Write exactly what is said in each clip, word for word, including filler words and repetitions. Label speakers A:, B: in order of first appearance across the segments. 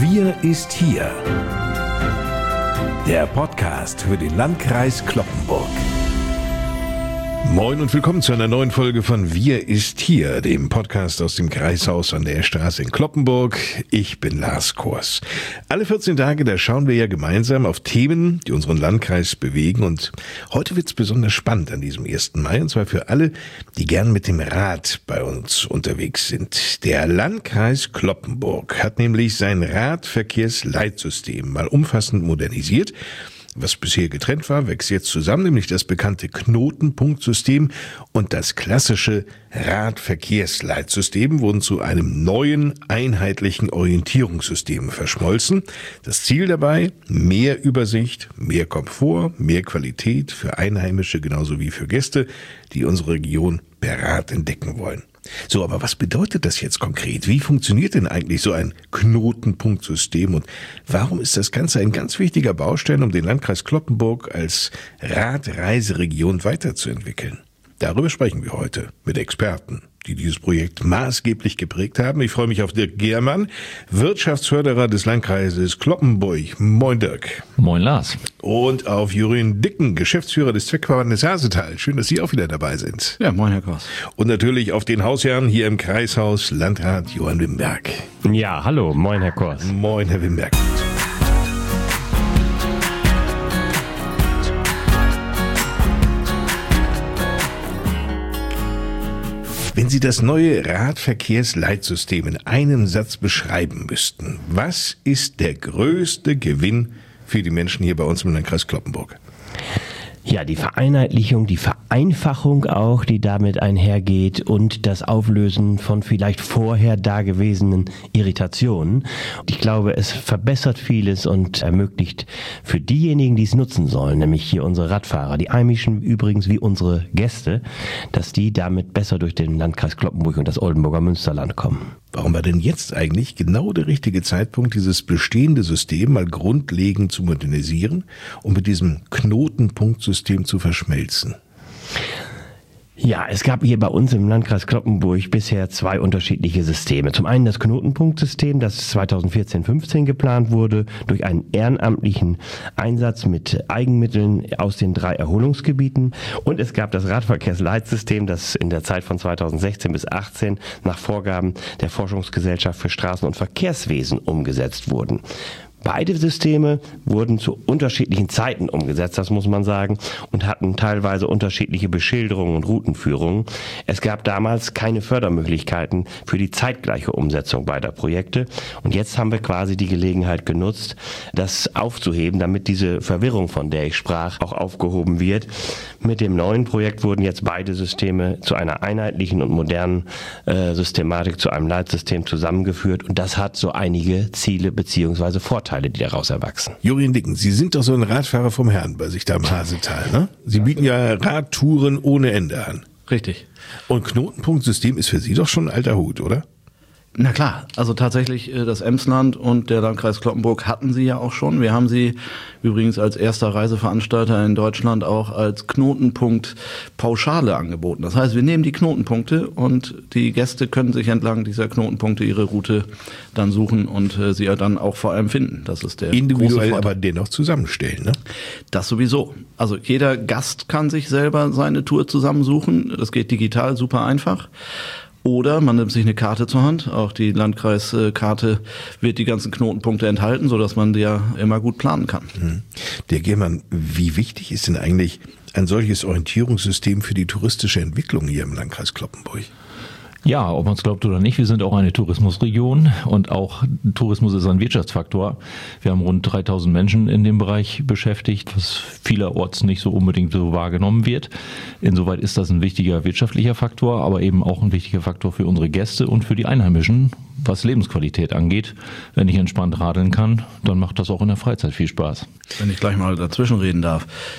A: Wir ist hier. Der Podcast für den Landkreis Cloppenburg. Moin und willkommen zu einer neuen Folge von Wir ist hier, dem Podcast aus dem Kreishaus an der Straße in Cloppenburg. Ich bin Lars Kors. Alle vierzehn Tage, da schauen wir ja gemeinsam auf Themen, die unseren Landkreis bewegen. Und heute wird's besonders spannend an diesem ersten Mai, und zwar für alle, die gern mit dem Rad bei uns unterwegs sind. Der Landkreis Cloppenburg hat nämlich sein Radverkehrsleitsystem mal umfassend modernisiert. Was bisher getrennt war, wächst jetzt zusammen, nämlich das bekannte Knotenpunktsystem und das klassische Radverkehrsleitsystem wurden zu einem neuen, einheitlichen Orientierungssystem verschmolzen. Das Ziel dabei: mehr Übersicht, mehr Komfort, mehr Qualität für Einheimische genauso wie für Gäste, die unsere Region per Rad entdecken wollen. So, aber was bedeutet das jetzt konkret? Wie funktioniert denn eigentlich so ein Knotenpunktsystem und warum ist das Ganze ein ganz wichtiger Baustein, um den Landkreis Cloppenburg als Radreiseregion weiterzuentwickeln? Darüber sprechen wir heute mit Experten, die dieses Projekt maßgeblich geprägt haben. Ich freue mich auf Dirk Gehrmann, Wirtschaftsförderer des Landkreises Cloppenburg. Moin Dirk.
B: Moin Lars.
A: Und auf Jürgen Dicken, Geschäftsführer des Zweckverbandes Hasetal. Schön, dass Sie auch wieder dabei sind.
C: Ja, moin Herr Kors.
A: Und natürlich auf den Hausherrn hier im Kreishaus, Landrat Johann Wimberg.
B: Ja, hallo, moin Herr Kors.
A: Moin Herr Wimberg. Wenn Sie das neue Radverkehrsleitsystem in einem Satz beschreiben müssten, was ist der größte Gewinn für die Menschen hier bei uns im Landkreis Cloppenburg?
B: Ja, die Vereinheitlichung, die Vereinfachung auch, die damit einhergeht und das Auflösen von vielleicht vorher dagewesenen Irritationen. Ich glaube, es verbessert vieles und ermöglicht für diejenigen, die es nutzen sollen, nämlich hier unsere Radfahrer, die Heimischen übrigens wie unsere Gäste, dass die damit besser durch den Landkreis Cloppenburg und das Oldenburger Münsterland kommen.
A: Warum war denn jetzt eigentlich genau der richtige Zeitpunkt, dieses bestehende System mal grundlegend zu modernisieren und mit diesem Knotenpunktsystem zu verschmelzen?
B: Ja, es gab hier bei uns im Landkreis Cloppenburg bisher zwei unterschiedliche Systeme. Zum einen das Knotenpunktsystem, das zweitausendvierzehn fünfzehn geplant wurde, durch einen ehrenamtlichen Einsatz mit Eigenmitteln aus den drei Erholungsgebieten. Und es gab das Radverkehrsleitsystem, das in der Zeit von zweitausendsechzehn bis achtzehn nach Vorgaben der Forschungsgesellschaft für Straßen- und Verkehrswesen umgesetzt wurden. Beide Systeme wurden zu unterschiedlichen Zeiten umgesetzt, das muss man sagen, und hatten teilweise unterschiedliche Beschilderungen und Routenführungen. Es gab damals keine Fördermöglichkeiten für die zeitgleiche Umsetzung beider Projekte. Und jetzt haben wir quasi die Gelegenheit genutzt, das aufzuheben, damit diese Verwirrung, von der ich sprach, auch aufgehoben wird. Mit dem neuen Projekt wurden jetzt beide Systeme zu einer einheitlichen und modernen äh, Systematik, zu einem Leitsystem zusammengeführt. Und das hat so einige Ziele bzw. Vorteile, die daraus erwachsen.
A: Jürgen Dicken, Sie sind doch so ein Radfahrer vom Herrn bei sich da im Hasetal, ne? Sie bieten ja Radtouren ohne Ende an.
C: Richtig.
A: Und Knotenpunktsystem ist für Sie doch schon ein alter Hut, oder?
C: Na klar, also tatsächlich das Emsland und der Landkreis Cloppenburg hatten sie ja auch schon. Wir haben sie übrigens als erster Reiseveranstalter in Deutschland auch als Knotenpunkt Pauschale angeboten. Das heißt, wir nehmen die Knotenpunkte und die Gäste können sich entlang dieser Knotenpunkte ihre Route dann suchen und äh, sie ja dann auch vor allem finden. Das ist der
A: individuell
C: große
A: aber dennoch zusammenstellen, ne?
C: Das sowieso. Also jeder Gast kann sich selber seine Tour zusammensuchen. Das geht digital super einfach. Oder man nimmt sich eine Karte zur Hand. Auch die Landkreiskarte wird die ganzen Knotenpunkte enthalten, sodass man die ja immer gut planen kann.
A: Mhm. Der Gehrmann, wie wichtig ist denn eigentlich ein solches Orientierungssystem für die touristische Entwicklung hier im Landkreis Cloppenburg?
D: Ja, ob man es glaubt oder nicht, wir sind auch eine Tourismusregion und auch Tourismus ist ein Wirtschaftsfaktor. Wir haben rund dreitausend Menschen in dem Bereich beschäftigt, was vielerorts nicht so unbedingt so wahrgenommen wird. Insoweit ist das ein wichtiger wirtschaftlicher Faktor, aber eben auch ein wichtiger Faktor für unsere Gäste und für die Einheimischen, was Lebensqualität angeht. Wenn ich entspannt radeln kann, dann macht das auch in der Freizeit viel Spaß.
C: Wenn ich gleich mal dazwischen reden darf.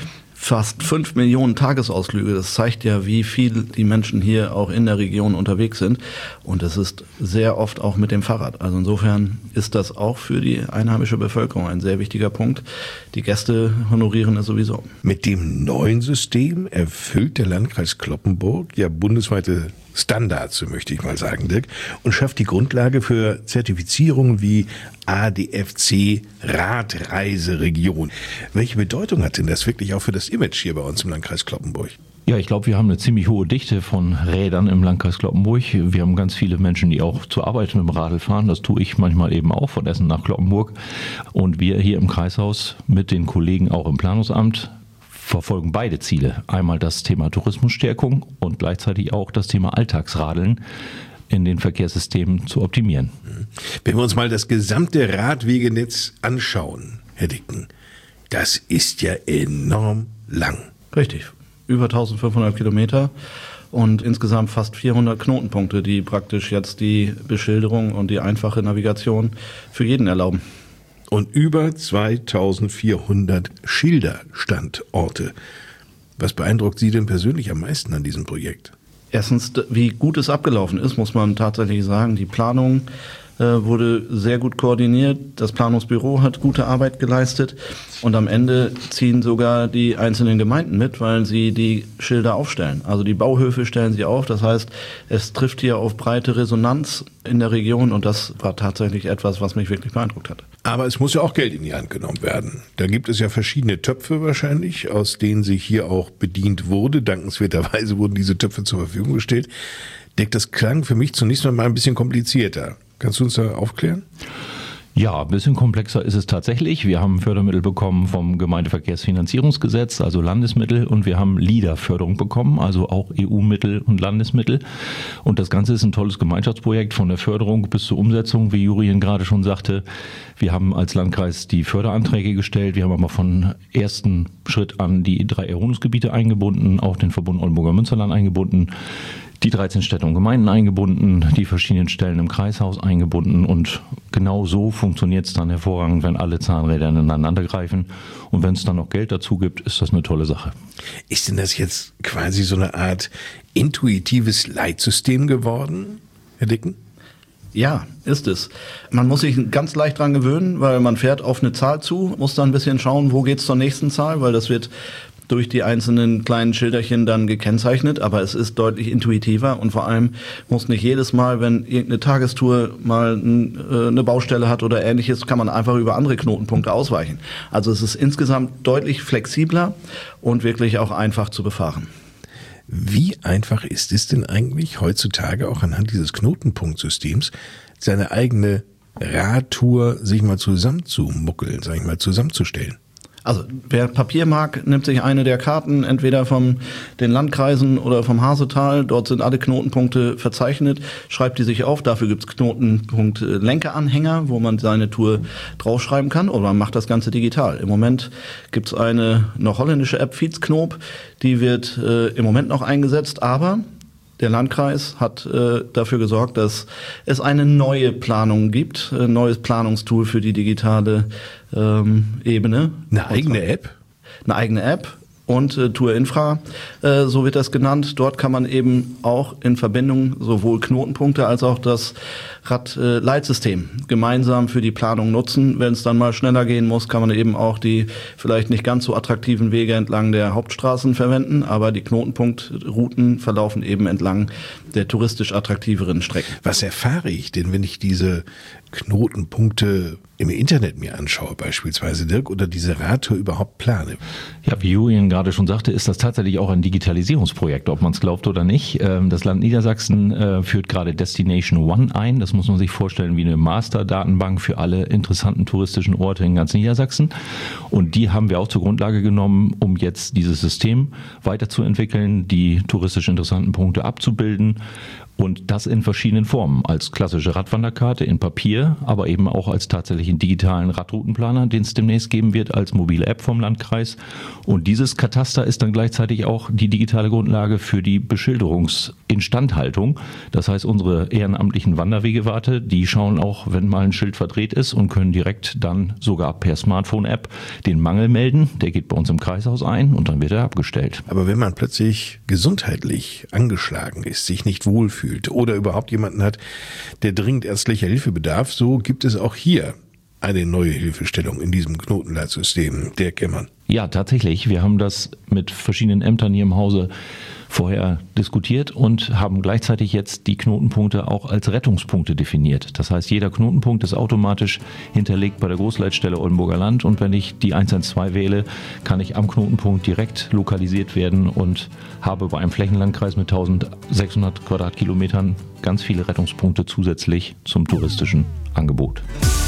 C: fast fünf Millionen Tagesausflüge. Das zeigt ja, wie viel die Menschen hier auch in der Region unterwegs sind. Und das ist sehr oft auch mit dem Fahrrad. Also insofern ist das auch für die einheimische Bevölkerung ein sehr wichtiger Punkt. Die Gäste honorieren es sowieso.
A: Mit dem neuen System erfüllt der Landkreis Cloppenburg ja bundesweite Standards, so möchte ich mal sagen, Dirk, und schafft die Grundlage für Zertifizierungen wie A D F C Radreiseregion. Welche Bedeutung hat denn das wirklich auch für das Image hier bei uns im Landkreis Cloppenburg?
D: Ja, ich glaube, wir haben eine ziemlich hohe Dichte von Rädern im Landkreis Cloppenburg. Wir haben ganz viele Menschen, die auch zur Arbeit mit dem Radl fahren. Das tue ich manchmal eben auch von Essen nach Cloppenburg. Und wir hier im Kreishaus mit den Kollegen auch im Planungsamt verfolgen beide Ziele. Einmal das Thema Tourismusstärkung und gleichzeitig auch das Thema Alltagsradeln in den Verkehrssystemen zu optimieren.
A: Wenn wir uns mal das gesamte Radwegenetz anschauen, Herr Dicken, das ist ja enorm lang.
C: Richtig, über eintausendfünfhundert Kilometer und insgesamt fast vierhundert Knotenpunkte, die praktisch jetzt die Beschilderung und die einfache Navigation für jeden erlauben.
A: Und über zweitausendvierhundert Schilderstandorte. Was beeindruckt Sie denn persönlich am meisten an diesem Projekt?
C: Erstens, wie gut es abgelaufen ist, muss man tatsächlich sagen. Die Planung äh, wurde sehr gut koordiniert. Das Planungsbüro hat gute Arbeit geleistet. Und am Ende ziehen sogar die einzelnen Gemeinden mit, weil sie die Schilder aufstellen. Also die Bauhöfe stellen sie auf. Das heißt, es trifft hier auf breite Resonanz in der Region. Und das war tatsächlich etwas, was mich wirklich beeindruckt hat.
A: Aber es muss ja auch Geld in die Hand genommen werden. Da gibt es ja verschiedene Töpfe wahrscheinlich, aus denen sich hier auch bedient wurde. Dankenswerterweise wurden diese Töpfe zur Verfügung gestellt. Dick, das klang für mich zunächst mal ein bisschen komplizierter. Kannst du uns da aufklären?
D: Ja, ein bisschen komplexer ist es tatsächlich. Wir haben Fördermittel bekommen vom Gemeindeverkehrsfinanzierungsgesetz, also Landesmittel, und wir haben L I D A-Förderung bekommen, also auch E U-Mittel und Landesmittel. Und das Ganze ist ein tolles Gemeinschaftsprojekt von der Förderung bis zur Umsetzung, wie Jurien gerade schon sagte. Wir haben als Landkreis die Förderanträge gestellt. Wir haben aber von ersten Schritt an die drei Erholungsgebiete eingebunden, auch den Verbund Oldenburger Münsterland eingebunden, die dreizehn Städte und Gemeinden eingebunden, die verschiedenen Stellen im Kreishaus eingebunden, und genau so funktioniert es dann hervorragend, wenn alle Zahnräder ineinander greifen, und wenn es dann noch Geld dazu gibt, ist das eine tolle Sache.
A: Ist denn das jetzt quasi so eine Art intuitives Leitsystem geworden, Herr Dicken?
C: Ja, ist es. Man muss sich ganz leicht dran gewöhnen, weil man fährt auf eine Zahl zu, muss dann ein bisschen schauen, wo geht's zur nächsten Zahl, weil das wird durch die einzelnen kleinen Schilderchen dann gekennzeichnet, aber es ist deutlich intuitiver, und vor allem muss nicht jedes Mal, wenn irgendeine Tagestour mal äh, eine Baustelle hat oder ähnliches, kann man einfach über andere Knotenpunkte ausweichen. Also es ist insgesamt deutlich flexibler und wirklich auch einfach zu befahren.
A: Wie einfach ist es denn eigentlich heutzutage auch anhand dieses Knotenpunktsystems seine eigene Radtour sich mal zusammenzumuckeln, sag ich mal, zusammenzustellen?
C: Also wer Papier mag, nimmt sich eine der Karten, entweder von den Landkreisen oder vom Hasetal. Dort sind alle Knotenpunkte verzeichnet, schreibt die sich auf. Dafür gibt's Knotenpunkt-Lenkeranhänger, wo man seine Tour draufschreiben kann, oder man macht das Ganze digital. Im Moment gibt's eine noch holländische App, Fietsknoop, die wird äh, im Moment noch eingesetzt, aber der Landkreis hat äh, dafür gesorgt, dass es eine neue Planung gibt, ein neues Planungstool für die digitale ähm, Ebene.
A: Eine eigene App?
C: Eine eigene App und äh, Tour Infra, äh, so wird das genannt. Dort kann man eben auch in Verbindung sowohl Knotenpunkte als auch das Radleitsystem äh, gemeinsam für die Planung nutzen. Wenn es dann mal schneller gehen muss, kann man eben auch die vielleicht nicht ganz so attraktiven Wege entlang der Hauptstraßen verwenden, aber die Knotenpunktrouten verlaufen eben entlang der touristisch attraktiveren Strecken.
A: Was erfahre ich denn, wenn ich diese Knotenpunkte im Internet mir anschaue, beispielsweise, Dirk, oder diese Radtour überhaupt plane?
D: Ja, wie Julian gerade schon sagte, ist das tatsächlich auch ein Digitalisierungsprojekt, ob man es glaubt oder nicht. Das Land Niedersachsen führt gerade Destination One ein. Das muss man sich vorstellen wie eine Master-Datenbank für alle interessanten touristischen Orte in ganz Niedersachsen. Und die haben wir auch zur Grundlage genommen, um jetzt dieses System weiterzuentwickeln, die touristisch interessanten Punkte abzubilden Und das in verschiedenen Formen. Als klassische Radwanderkarte in Papier, aber eben auch als tatsächlichen digitalen Radroutenplaner, den es demnächst geben wird, als mobile App vom Landkreis. Und dieses Kataster ist dann gleichzeitig auch die digitale Grundlage für die Beschilderungsinstandhaltung. Das heißt, unsere ehrenamtlichen Wanderwegewarte, die schauen auch, wenn mal ein Schild verdreht ist und können direkt dann sogar per Smartphone-App den Mangel melden. Der geht bei uns im Kreishaus ein und dann wird er abgestellt.
A: Aber wenn man plötzlich gesundheitlich angeschlagen ist, sich nicht wohlfühlt oder überhaupt jemanden hat, der dringend ärztlicher Hilfe bedarf, so gibt es auch hier eine neue Hilfestellung in diesem Knotenleitsystem, der Kämmern.
D: Ja, tatsächlich. Wir haben das mit verschiedenen Ämtern hier im Hause vorher diskutiert und haben gleichzeitig jetzt die Knotenpunkte auch als Rettungspunkte definiert. Das heißt, jeder Knotenpunkt ist automatisch hinterlegt bei der Großleitstelle Oldenburger Land und wenn ich die eins eins zwei wähle, kann ich am Knotenpunkt direkt lokalisiert werden und habe bei einem Flächenlandkreis mit eintausendsechshundert Quadratkilometern ganz viele Rettungspunkte zusätzlich zum touristischen Angebot.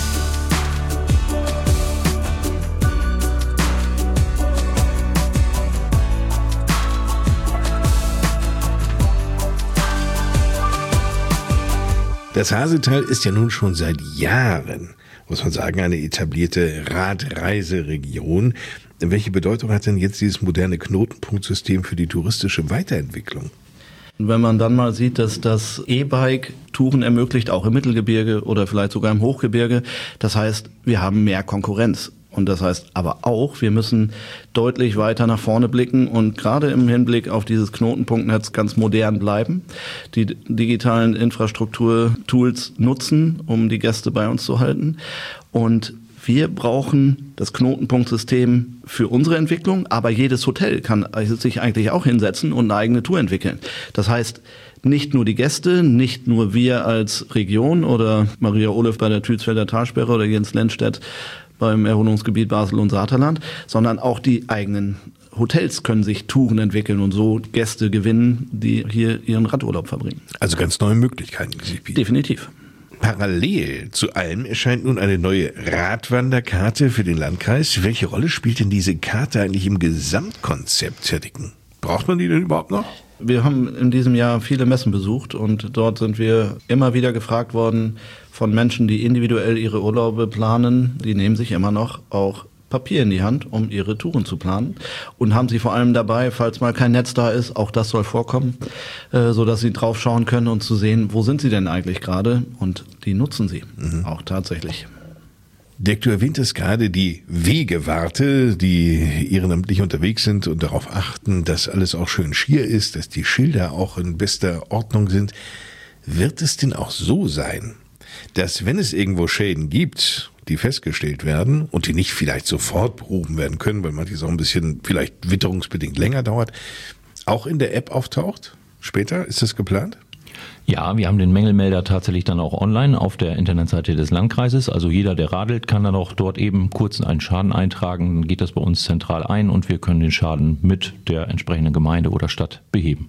A: Das Hasetal ist ja nun schon seit Jahren, muss man sagen, eine etablierte Radreiseregion. Welche Bedeutung hat denn jetzt dieses moderne Knotenpunktsystem für die touristische Weiterentwicklung?
C: Wenn man dann mal sieht, dass das E-Bike Touren ermöglicht, auch im Mittelgebirge oder vielleicht sogar im Hochgebirge, das heißt, wir haben mehr Konkurrenz. Und das heißt aber auch, wir müssen deutlich weiter nach vorne blicken und gerade im Hinblick auf dieses Knotenpunktnetz ganz modern bleiben, die digitalen Infrastrukturtools nutzen, um die Gäste bei uns zu halten. Und wir brauchen das Knotenpunktsystem für unsere Entwicklung, aber jedes Hotel kann sich eigentlich auch hinsetzen und eine eigene Tour entwickeln. Das heißt, nicht nur die Gäste, nicht nur wir als Region oder Maria Olef bei der Tützfelder Talsperre oder Jens Lennstedt beim Erholungsgebiet Basel und Saterland, sondern auch die eigenen Hotels können sich Touren entwickeln und so Gäste gewinnen, die hier ihren Radurlaub verbringen.
A: Also ganz neue Möglichkeiten, die sich bieten.
C: Definitiv.
A: Parallel zu allem erscheint nun eine neue Radwanderkarte für den Landkreis. Welche Rolle spielt denn diese Karte eigentlich im Gesamtkonzept, Herr Dicken? Braucht man die denn überhaupt noch?
C: Wir haben in diesem Jahr viele Messen besucht und dort sind wir immer wieder gefragt worden von Menschen, die individuell ihre Urlaube planen. Die nehmen sich immer noch auch Papier in die Hand, um ihre Touren zu planen und haben sie vor allem dabei, falls mal kein Netz da ist, auch das soll vorkommen, äh, so dass sie drauf schauen können und zu sehen, wo sind sie denn eigentlich gerade und die nutzen sie mhm. auch tatsächlich.
A: Dirk, du erwähntest gerade die Wegewarte, die ehrenamtlich unterwegs sind und darauf achten, dass alles auch schön schier ist, dass die Schilder auch in bester Ordnung sind. Wird es denn auch so sein, dass wenn es irgendwo Schäden gibt, die festgestellt werden und die nicht vielleicht sofort behoben werden können, weil manches auch ein bisschen vielleicht witterungsbedingt länger dauert, auch in der App auftaucht? Später? Ist das geplant?
D: Ja, wir haben den Mängelmelder tatsächlich dann auch online auf der Internetseite des Landkreises. Also jeder, der radelt, kann dann auch dort eben kurz einen Schaden eintragen. Dann geht das bei uns zentral ein und wir können den Schaden mit der entsprechenden Gemeinde oder Stadt beheben.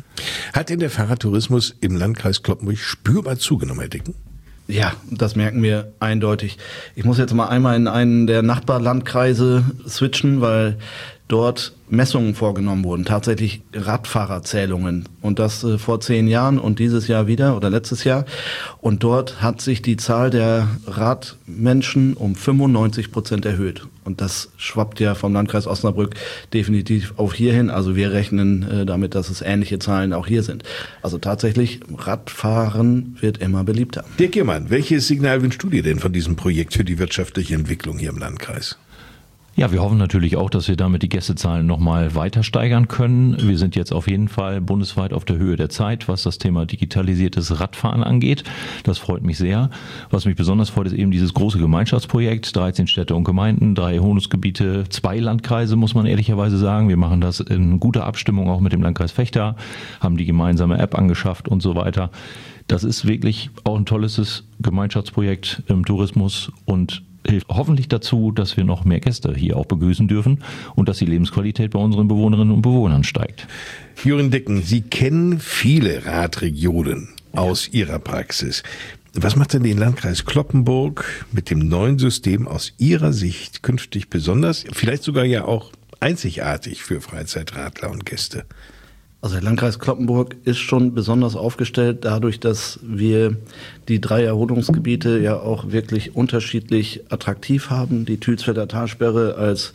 A: Hat denn der Fahrradtourismus im Landkreis Cloppenburg spürbar zugenommen, Herr Dicken?
C: Ja, das merken wir eindeutig. Ich muss jetzt mal einmal in einen der Nachbarlandkreise switchen, weil dort Messungen vorgenommen wurden, tatsächlich Radfahrerzählungen und das äh, vor zehn Jahren und dieses Jahr wieder oder letztes Jahr und dort hat sich die Zahl der Radmenschen um fünfundneunzig Prozent erhöht und das schwappt ja vom Landkreis Osnabrück definitiv auch hierhin, also wir rechnen äh, damit, dass es ähnliche Zahlen auch hier sind. Also tatsächlich, Radfahren wird immer beliebter.
A: Dirk Giermann, welches Signal wünschst du dir denn von diesem Projekt für die wirtschaftliche Entwicklung hier im Landkreis?
D: Ja, wir hoffen natürlich auch, dass wir damit die Gästezahlen nochmal weiter steigern können. Wir sind jetzt auf jeden Fall bundesweit auf der Höhe der Zeit, was das Thema digitalisiertes Radfahren angeht. Das freut mich sehr. Was mich besonders freut, ist eben dieses große Gemeinschaftsprojekt. dreizehn Städte und Gemeinden, drei Erholungsgebiete, zwei Landkreise, muss man ehrlicherweise sagen. Wir machen das in guter Abstimmung auch mit dem Landkreis Vechta, haben die gemeinsame App angeschafft und so weiter. Das ist wirklich auch ein tolles Gemeinschaftsprojekt im Tourismus und hilft hoffentlich dazu, dass wir noch mehr Gäste hier auch begrüßen dürfen und dass die Lebensqualität bei unseren Bewohnerinnen und Bewohnern steigt.
A: Jürgen Dicken, Sie kennen viele Radregionen aus Ihrer Praxis. Was macht denn den Landkreis Cloppenburg mit dem neuen System aus Ihrer Sicht künftig besonders, vielleicht sogar ja auch einzigartig für Freizeitradler und Gäste?
C: Also der Landkreis Cloppenburg ist schon besonders aufgestellt, dadurch, dass wir die drei Erholungsgebiete ja auch wirklich unterschiedlich attraktiv haben. Die Tülsfelder Talsperre als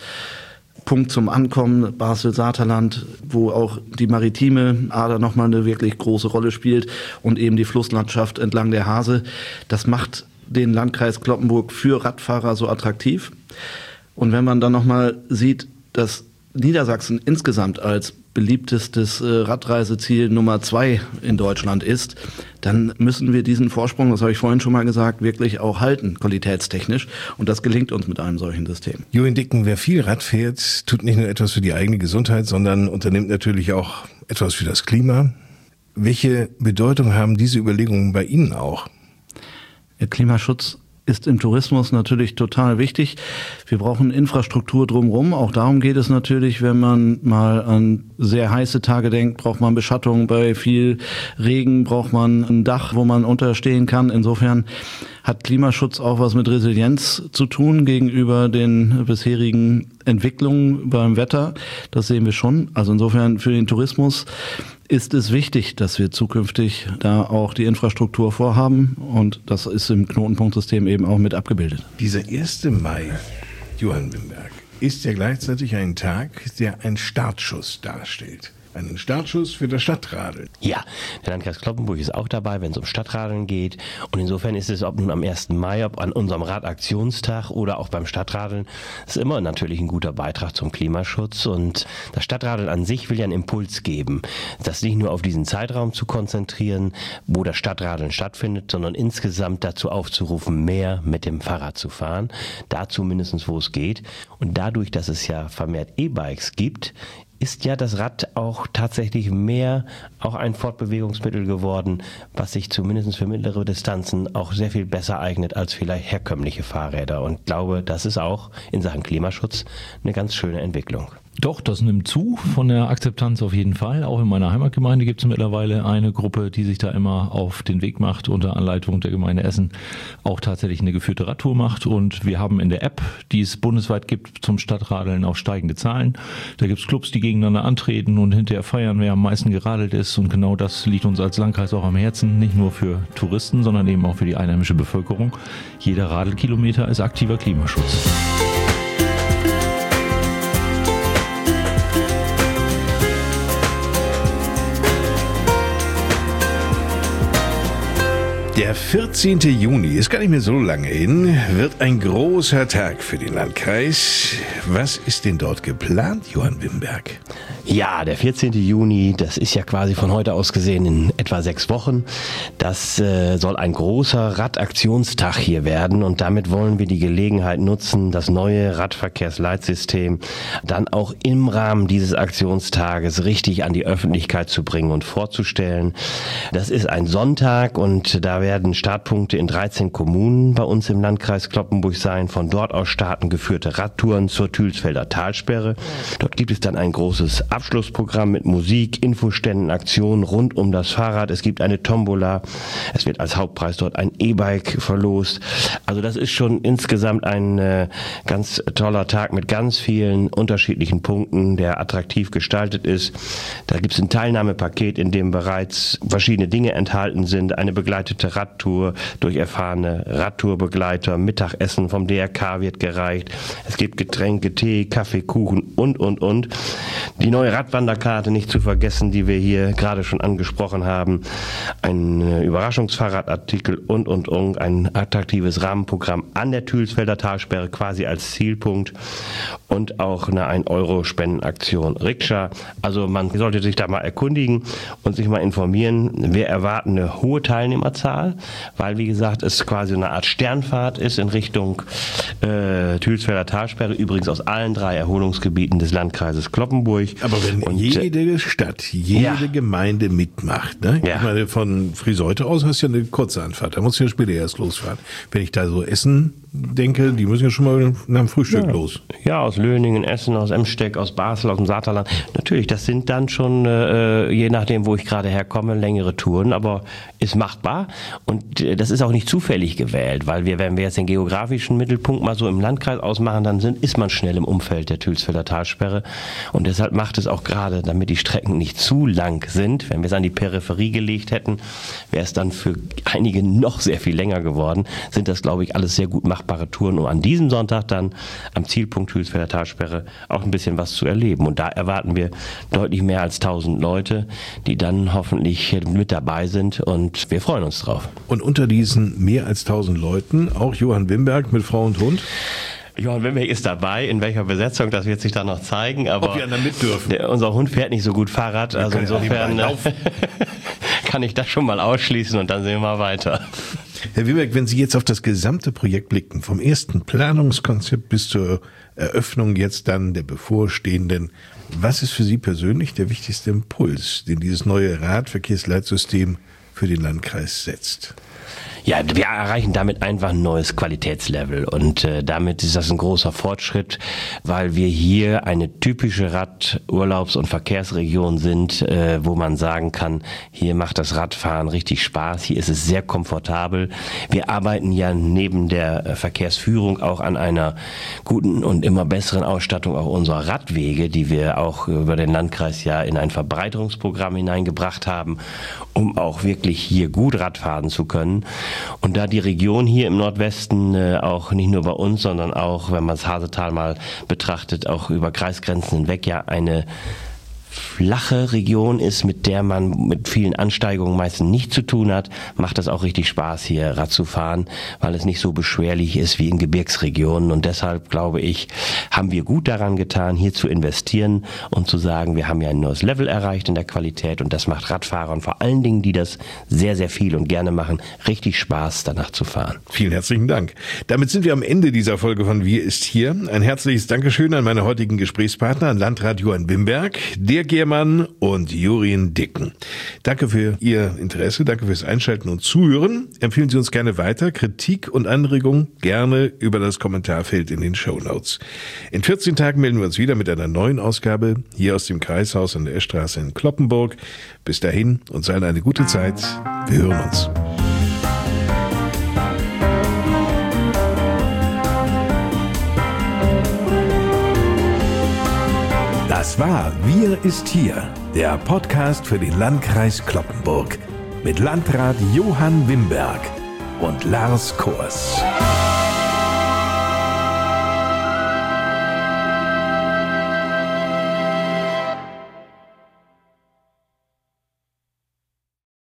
C: Punkt zum Ankommen, Basel-Saterland, wo auch die maritime Ader nochmal eine wirklich große Rolle spielt und eben die Flusslandschaft entlang der Hase. Das macht den Landkreis Cloppenburg für Radfahrer so attraktiv. Und wenn man dann nochmal sieht, dass Niedersachsen insgesamt als beliebtestes äh, Radreiseziel Nummer zwei in Deutschland ist, dann müssen wir diesen Vorsprung, das habe ich vorhin schon mal gesagt, wirklich auch halten, qualitätstechnisch. Und das gelingt uns mit einem solchen System.
A: Jochen Dicken, wer viel Rad fährt, tut nicht nur etwas für die eigene Gesundheit, sondern unternimmt natürlich auch etwas für das Klima. Welche Bedeutung haben diese Überlegungen bei Ihnen auch?
C: Der Klimaschutz ist im Tourismus natürlich total wichtig. Wir brauchen Infrastruktur drumherum. Auch darum geht es natürlich, wenn man mal an sehr heiße Tage denkt, braucht man Beschattung. Bei viel Regen braucht man ein Dach, wo man unterstehen kann. Insofern hat Klimaschutz auch was mit Resilienz zu tun gegenüber den bisherigen Entwicklungen beim Wetter. Das sehen wir schon. Also insofern für den Tourismus ist es wichtig, dass wir zukünftig da auch die Infrastruktur vorhaben, und das ist im Knotenpunktsystem eben auch mit abgebildet.
A: Dieser erste Mai, Johann Wimberg, ist ja gleichzeitig ein Tag, der einen Startschuss darstellt. Einen Startschuss für das Stadtradeln.
B: Ja, der Landkreis Cloppenburg ist auch dabei, wenn es um Stadtradeln geht. Und insofern ist es, ob nun am ersten Mai, ob an unserem Radaktionstag oder auch beim Stadtradeln, ist immer natürlich ein guter Beitrag zum Klimaschutz. Und das Stadtradeln an sich will ja einen Impuls geben, das nicht nur auf diesen Zeitraum zu konzentrieren, wo das Stadtradeln stattfindet, sondern insgesamt dazu aufzurufen, mehr mit dem Fahrrad zu fahren. Dazu mindestens, wo es geht. Und dadurch, dass es ja vermehrt E-Bikes gibt, ist ja das Rad auch tatsächlich mehr auch ein Fortbewegungsmittel geworden, was sich zumindest für mittlere Distanzen auch sehr viel besser eignet als vielleicht herkömmliche Fahrräder. Und ich glaube, das ist auch in Sachen Klimaschutz eine ganz schöne Entwicklung.
D: Doch, das nimmt zu von der Akzeptanz auf jeden Fall. Auch in meiner Heimatgemeinde gibt es mittlerweile eine Gruppe, die sich da immer auf den Weg macht, unter Anleitung der Gemeinde Essen auch tatsächlich eine geführte Radtour macht. Und wir haben in der App, die es bundesweit gibt zum Stadtradeln, auch steigende Zahlen. Da gibt es Clubs, die gegeneinander antreten und hinterher feiern, wer am meisten geradelt ist. Und genau das liegt uns als Landkreis auch am Herzen, nicht nur für Touristen, sondern eben auch für die einheimische Bevölkerung. Jeder Radelkilometer ist aktiver Klimaschutz.
A: Der vierzehnten Juni, ist gar nicht mehr so lange hin, wird ein großer Tag für den Landkreis. Was ist denn dort geplant, Johann Wimberg?
B: Ja, der vierzehnten Juni, das ist ja quasi von heute aus gesehen in etwa sechs Wochen. Das äh, soll ein großer Radaktionstag hier werden, und damit wollen wir die Gelegenheit nutzen, das neue Radverkehrsleitsystem dann auch im Rahmen dieses Aktionstages richtig an die Öffentlichkeit zu bringen und vorzustellen. Das ist ein Sonntag, und da werden Startpunkte in dreizehn Kommunen bei uns im Landkreis Cloppenburg sein. Von dort aus starten geführte Radtouren zur Tülsfelder Talsperre. Dort gibt es dann ein großes Abschlussprogramm mit Musik, Infoständen, Aktionen rund um das Fahrrad. Es gibt eine Tombola. Es wird als Hauptpreis dort ein E-Bike verlost. Also das ist schon insgesamt ein äh, ganz toller Tag mit ganz vielen unterschiedlichen Punkten, der attraktiv gestaltet ist. Da gibt es ein Teilnahmepaket, in dem bereits verschiedene Dinge enthalten sind. Eine begleitete Radtour durch erfahrene Radtourbegleiter. Mittagessen vom D R K wird gereicht. Es gibt Getränke, Tee, Kaffee, Kuchen und, und, und. Die neue Radwanderkarte nicht zu vergessen, die wir hier gerade schon angesprochen haben. Ein Überraschungsfahrradartikel und, und, und. Ein attraktives Rahmenprogramm an der Tülsfelder Talsperre quasi als Zielpunkt. Und auch eine ein Euro Spendenaktion Rikscha. Also man sollte sich da mal erkundigen und sich mal informieren. Wir erwarten eine hohe Teilnehmerzahl, weil, wie gesagt, es quasi eine Art Sternfahrt ist in Richtung äh, Tülsfelder Talsperre, übrigens aus allen drei Erholungsgebieten des Landkreises Cloppenburg.
A: Aber wenn und, jede Stadt, jede ja. Gemeinde mitmacht, ne? Ja. Ich meine, von Friseute aus hast du ja eine kurze Anfahrt, da musst du ja später erst losfahren. Wenn ich da so Essen denke, die müssen ja schon mal nach dem Frühstück
B: ja.
A: los.
B: Ja, aus Löningen, Essen, aus Emsteck, aus Basel, aus dem Saterland. Natürlich, das sind dann schon, äh, je nachdem, wo ich gerade herkomme, längere Touren, aber ist machbar. Und äh, das ist auch nicht zufällig gewählt, weil wir, wenn wir jetzt den geografischen Mittelpunkt mal so im Landkreis ausmachen, dann sind, ist man schnell im Umfeld der Tülsfelder Talsperre. Und deshalb macht es auch gerade, damit die Strecken nicht zu lang sind, wenn wir es an die Peripherie gelegt hätten, wäre es dann für einige noch sehr viel länger geworden, sind das, glaube ich, alles sehr gut machbare Touren, um an diesem Sonntag dann am Zielpunkt Tülsfelder Talsperre auch ein bisschen was zu erleben. Und da erwarten wir deutlich mehr als tausend Leute, die dann hoffentlich mit dabei sind, und wir freuen uns drauf.
A: Und unter diesen mehr als tausend Leuten auch Johann Wimberg mit Frau und Hund?
B: Johann Wimberg ist dabei, in welcher Besetzung, das wird sich dann noch zeigen. Aber
A: ob wir dann mit dürfen.
B: Der, unser Hund fährt nicht so gut Fahrrad, also insofern äh, kann ich das schon mal ausschließen und dann sehen wir weiter.
A: Herr Wimberg, wenn Sie jetzt auf das gesamte Projekt blicken, vom ersten Planungskonzept bis zur Eröffnung jetzt dann der bevorstehenden, was ist für Sie persönlich der wichtigste Impuls, den dieses neue Radverkehrsleitsystem für den Landkreis setzt?
B: Ja, wir erreichen damit einfach ein neues Qualitätslevel, und äh, damit ist das ein großer Fortschritt, weil wir hier eine typische Rad-, Urlaubs- und Verkehrsregion sind, äh, wo man sagen kann, hier macht das Radfahren richtig Spaß, hier ist es sehr komfortabel. Wir arbeiten ja neben der äh, Verkehrsführung auch an einer guten und immer besseren Ausstattung auch unserer Radwege, die wir auch über den Landkreis ja in ein Verbreiterungsprogramm hineingebracht haben, um auch wirklich hier gut Radfahren zu können. Und da die Region hier im Nordwesten äh, auch nicht nur bei uns, sondern auch, wenn man das Hasetal mal betrachtet, auch über Kreisgrenzen hinweg ja eine flache Region ist, mit der man mit vielen Ansteigungen meistens nicht zu tun hat, macht das auch richtig Spaß, hier Rad zu fahren, weil es nicht so beschwerlich ist wie in Gebirgsregionen. Und deshalb, glaube ich, haben wir gut daran getan, hier zu investieren und zu sagen, wir haben ja ein neues Level erreicht in der Qualität, und das macht Radfahrern, vor allen Dingen, die das sehr, sehr viel und gerne machen, richtig Spaß, danach zu fahren.
A: Vielen herzlichen Dank. Damit sind wir am Ende dieser Folge von Wir ist hier. Ein herzliches Dankeschön an meine heutigen Gesprächspartner, an Landrat Johann Wimberg, der Gehrmann und Jurien Dicken. Danke für Ihr Interesse, danke fürs Einschalten und Zuhören. Empfehlen Sie uns gerne weiter. Kritik und Anregungen gerne über das Kommentarfeld in den Shownotes. In vierzehn Tagen melden wir uns wieder mit einer neuen Ausgabe hier aus dem Kreishaus an der Eschstraße in Cloppenburg. Bis dahin, uns allen eine gute Zeit. Wir hören uns. Das war Wir ist hier, der Podcast für den Landkreis Cloppenburg mit Landrat Johann Wimberg und Lars Kors.